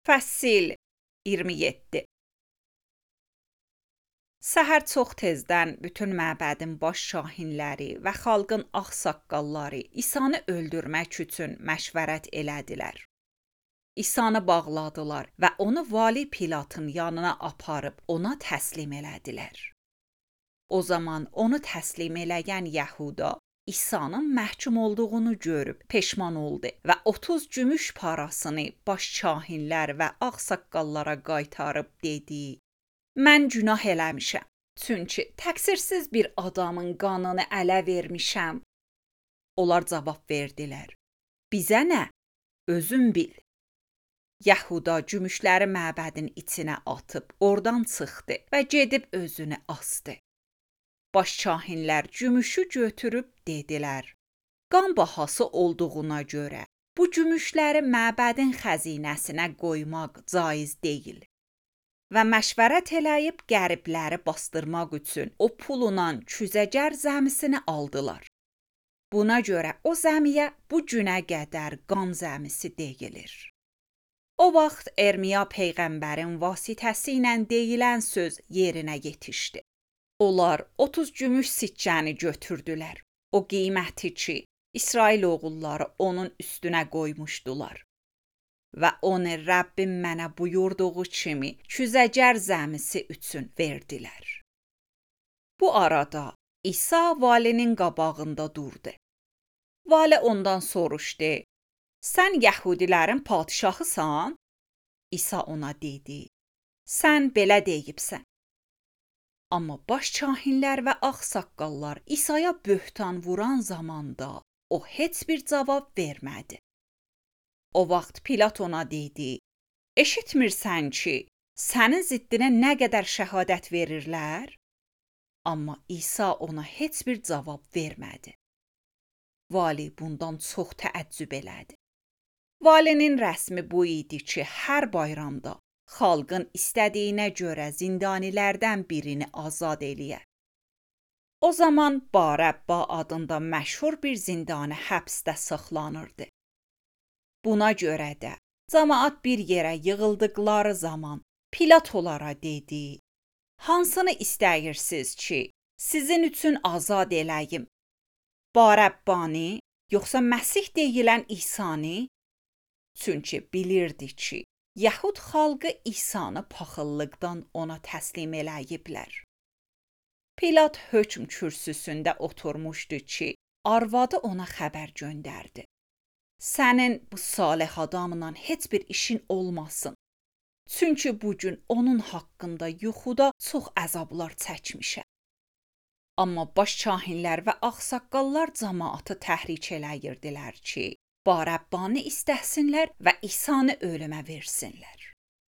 Fəsil 27. Səhər çox tezdən bütün məbədin baş şahinləri və xalqın ağsaqqalları İsanı öldürmək üçün məşvərət elədilər. İsanı bağladılar və onu vali Pilatın yanına aparıb ona təslim elədilər. O zaman onu təslim eləyən Yəhuda İsa'nın məhkum olduğunu görüb peşman oldu və 30 gümüş parasını baş şahinlər və ağsaqqallara qaytarıb dedi: Mən günah eləmişəm, çünki təqsirsiz bir adamın qanını ələ vermişəm. Onlar cavab verdilər: Bizə nə? Özün bil. Yəhuda gümüşləri məbədin içinə atıb oradan çıxdı və gedib özünü asdı. Baş şahinlər gümüşü götürüb dedilər: Qan bahası olduğuna görə bu gümüşləri məbədin xəzinəsinə qoymaq caiz deyil. Və məşvərət eləyib qəribləri bastırmaq üçün o pulla küzəcər zəmisini aldılar. Buna görə o zəmiyə bu günə qədər qan zəmisi deyilir. O vaxt Ermiya peyğəmbərin vasitəsilə deyilən söz yerinə yetişdi. Onlar 30 gümüş siccəni götürdülər. O qiyməti ki, İsrail oğulları onun üstünə qoymuşdular. Və onu Rəbbim mənə buyurduğu kimi küzəcər zəmisi üçün verdilər. Bu arada İsa valinin qabağında durdu. Vali ondan soruşdu: Sən Yəhudilərin padşahısan? İsa ona dedi: Sən belə deyibsən. Amma baş şahinlər və ağsaqqallar İsa'ya böhtan vuran zamanda o heç bir cavab vermədi. O vaxt Pilat ona dedi: Eşitmirsən ki, sənin ziddinə nə qədər şəhadət verirlər? Amma İsa ona heç bir cavab vermədi. Vali bundan çox təəccüb elədi. Valinin rəsmi bu idi ki, hər bayramda xalqın istədiyinə görə zindanilərdən birini azad eləyə. O zaman Barəbba adında məşhur bir zindani həbsdə saxlanırdı. Buna görə də cəmaət bir yerə yığıldıqları zaman Pilat onlara dedi: Hansını istəyirsiniz ki, sizin üçün azad eləyim? Barəbbanı, yoxsa Məsih deyilən İsa'nı? Çünki bilirdi ki, Yəhud xalqı İsa'nı paxıllıqdan ona təslim eləyiblər. Pilat hökm kürsüsündə oturmuşdu ki, arvadı ona xəbər göndərdi: Sənin bu salih adamla heç bir işin olmasın. Çünki bugün onun haqqında yuxuda çox əzablar çəkmişəm. Amma baş şahinlər və ağsaqqallar cəmaatı təhrik eləyirdilər ki, Barəbbanı istəhsinlər və İsa'nı ölümə versinlər.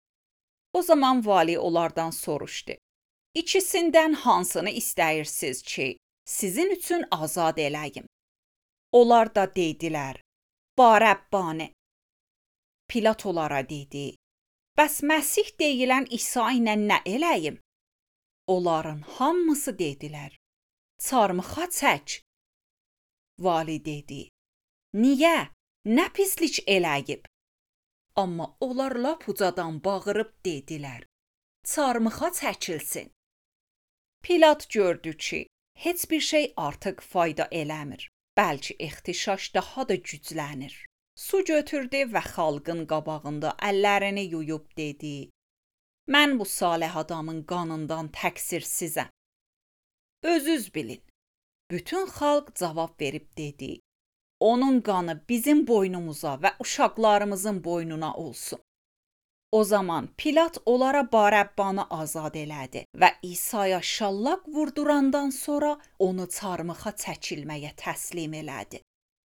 O zaman vali onlardan soruşdu: İkisindən hansını istəyirsiniz ki, sizin üçün azad eləyim? Onlar da dedilər: Barəbbanı. Pilat onlara dedi: Bəs Məsih deyilən İsa ilə nə eləyim? Onların hamısı dedilər: Çarmıxa çək. Vali dedi: Niyə? Nə pislik eləyib? Amma onlar lap ucadan bağırıb dedilər: Çarmıxa çəkilsin. Pilat gördü ki, heç bir şey artıq fayda eləmir, bəlkə ixtişaş daha da güclənir. Su götürdü və xalqın qabağında əllərini yuyub dedi: Mən bu salih adamın qanından təqsirsizəm. Özünüz bilin. Bütün xalq cavab verib dedi: Onun qanı bizim boynumuza və uşaqlarımızın boynuna olsun. O zaman Pilat onlara Barəbbanı azad elədi və İsa'ya şallaq vurdurandan sonra onu çarmıxa çəkilməyə təslim elədi.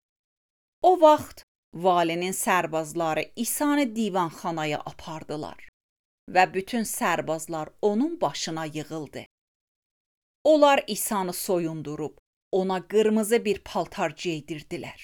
O vaxt valinin sərbazları İsa'nı divanxanaya apardılar və bütün sərbazlar onun başına yığıldı. Onlar İsa'nı soyundurub ona qırmızı bir paltar geydirdilər.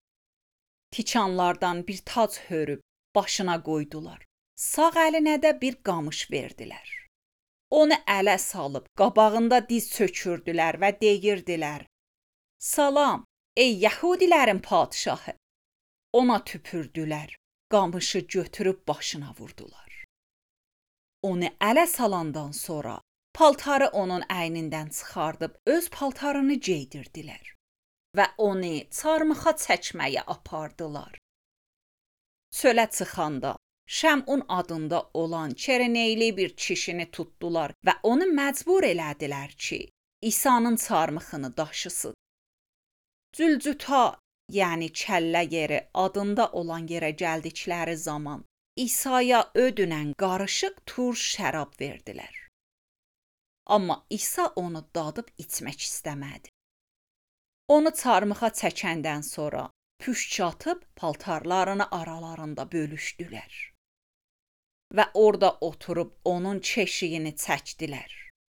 Tikanlardan bir tac hörüb başına qoydular. Sağ əlinə də bir qamış verdilər. Onu ələ salıb qabağında diz çökürdülər və deyirdilər: Salam, ey Yəhudilərin padşahı! Ona tüpürdülər, qamışı götürüb başına vurdular. Onu ələ salandan sonra paltarı onun əynindən çıxardıb öz paltarını geydirdilər və onu çarmıxa çəkməyə apardılar. Çölə çıxanda Şəmun adında olan çereneyli bir kişini tutdular və onu məcbur elədilər ki, İsa'nın çarmıxını daşısın. Zülcüta, yəni kəllə yeri adında olan yerə gəldikləri zaman İsa'ya ödünən qarışıq turş şərab verdilər. Amma İsa onu dadıb içmək istəmədi. Onu çarmıxa çəkəndən sonra püşk atıb paltarlarını aralarında bölüşdülər və orada oturub onun keşiyini çəkdilər.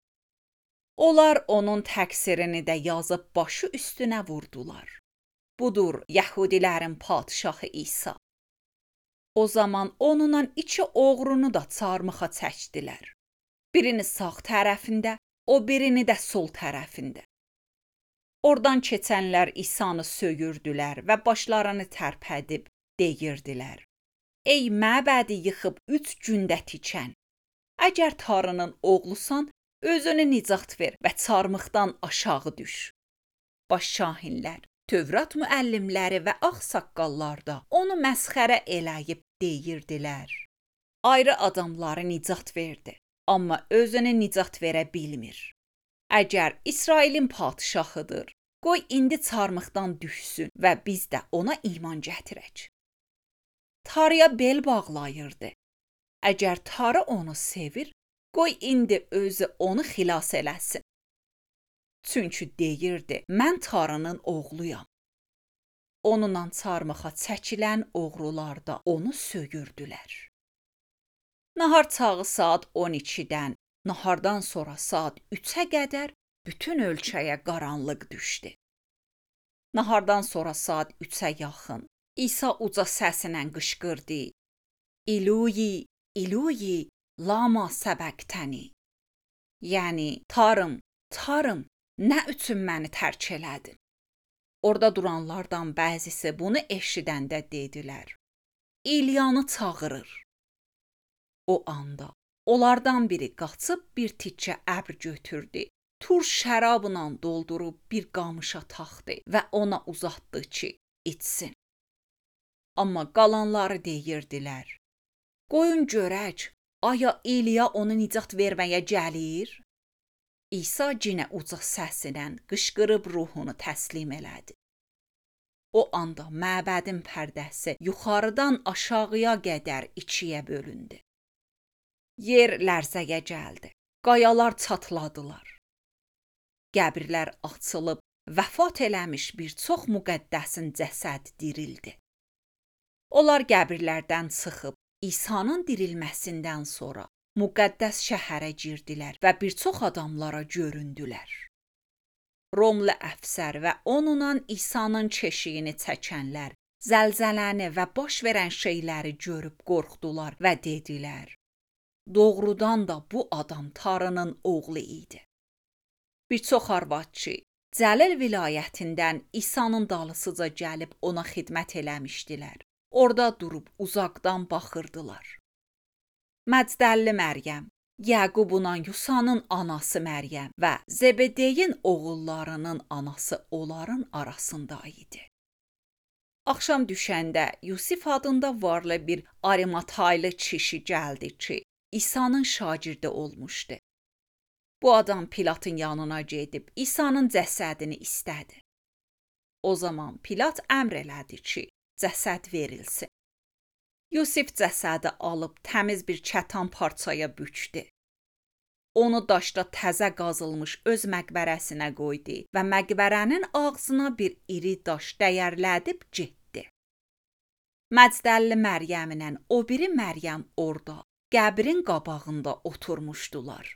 Onlar onun təqsirini də yazıb başı üstünə vurdular. Budur Yəhudilərin padşahı İsa. O zaman onunla iki oğrunu da çarmıxa çəkdilər. Birini sağ tərəfində, o birini də sol tərəfində. Oradan keçənlər İsa'nı söyürdülər və başlarını tərpədib deyirdilər: Ey məbədi yıxıb 3 gündə tikən, əgər Tanrının oğlusan, özünü nicat ver və çarmıxdan aşağı düş. Baş şahinlər, Tövrat müəllimləri və ağsaqqallar da onu məsxərə eləyib deyirdilər: Ayrı adamları nicat verdi, amma özünü nicat verə bilmir. Əgər İsrailin padşahıdır, qoy indi çarmıxdan düşsün və biz də ona iman gətirək. Tarıya bel bağlayırdı. Əgər Tarı onu sevir, qoy indi özü onu xilas eləsin. Çünki deyirdi, mən Tarının oğluyam. Onunla çarmıxa çəkilən oğrular da onu söyürdülər. Nahar çağı saat 12-dən, nahardan sonra saat 3-ə qədər bütün ölkəyə qaranlıq düşdü. Nahardan sonra saat 3-ə yaxın İsa uca səsilə qışqırdı: İluyi, İluyi, lama səbəqtəni. Yəni, Tarım, Tarım, nə üçün məni tərk elədin? Orada duranlardan bəzisi bunu eşidəndə dedilər: İlyanı çağırır. O anda onlardan biri qaçıb bir tikə əbr götürdü, turş şərabla doldurub bir qamışa taxdı və ona uzatdı ki, içsin. Amma qalanları deyirdilər: Qoyun görək, aya İliya onu nicat verməyə gəlir? İsa yenə uca səsilə qışqırıb ruhunu təslim elədi. O anda məbədin pərdəsi yuxarıdan aşağıya qədər ikiyə bölündü. Yer lərzəyə gəldi, qayalar çatladılar. Qəbirlər açılıb, vəfat eləmiş bir çox müqəddəsin cəsədi dirildi. Onlar qəbirlərdən çıxıb İsa'nın dirilməsindən sonra müqəddəs şəhərə girdilər və bir çox adamlara göründülər. Romlu əfsər və onunla İsa'nın keşiyini çəkənlər zəlzələni və baş verən şeyləri görüb qorxdular və dedilər: Doğrudan da bu adam Tanrının oğlu idi. Bir çox arvadçı Cəlil vilayətindən İsa'nın dalısıca gəlib ona xidmət eləmişdilər. Orada durub uzaqdan baxırdılar. Məcdəlli Məryəm, Yəqubunla Yusanın anası Məryəm və Zebedeyin oğullarının anası onların arasında idi. Axşam düşəndə Yusif adında varlı bir Arimataylı kişi gəldi ki, İsa'nın şagirdi olmuşdu. Bu adam Pilatın yanına gedib İsa'nın cəsədini istədi. O zaman Pilat əmr elədi ki, cəsəd verilsin. Yusif cəsədi alıb təmiz bir kətan parçaya bükdü. Onu daşda təzə qazılmış öz məqbərəsinə qoydu və məqbərənin ağzına bir iri daş dəyərlədib getdi. Məcdəlli Məryəmlə o biri Məryəm orada, qəbrin qabağında oturmuşdular.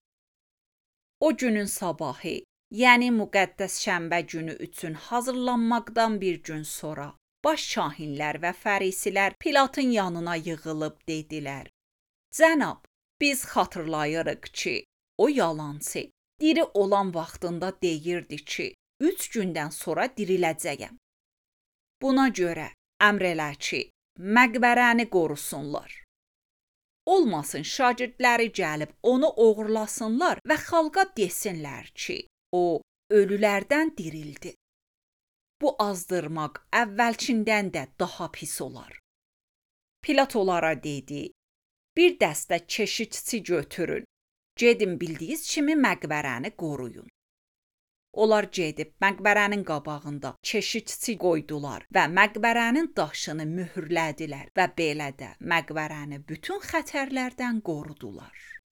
O günün sabahı, yəni müqəddəs şənbə günü üçün hazırlanmaqdan bir gün sonra, baş şahinlər və fərisilər Pilatın yanına yığılıb dedilər: Cənab, biz xatırlayırıq ki, o yalançı, diri olan vaxtında deyirdi ki, 3 gündən sonra diriləcəyəm. Buna görə əmr elə ki, məqbərəni qorusunlar. Olmasın şagirdləri gəlib onu oğurlasınlar və xalqa desinlər ki, o ölülərdən dirildi. Bu azdırmaq əvvəlkindən də daha pis olar. Pilat onlara dedi, bir dəstə keşikçi götürün, gedin bildiyiniz kimi məqbərəni qoruyun. Onlar gedib məqbərənin qabağında keşikçi qoydular və məqbərənin daşını mühürlədilər və belə də məqbərəni bütün xətərlərdən qorudular.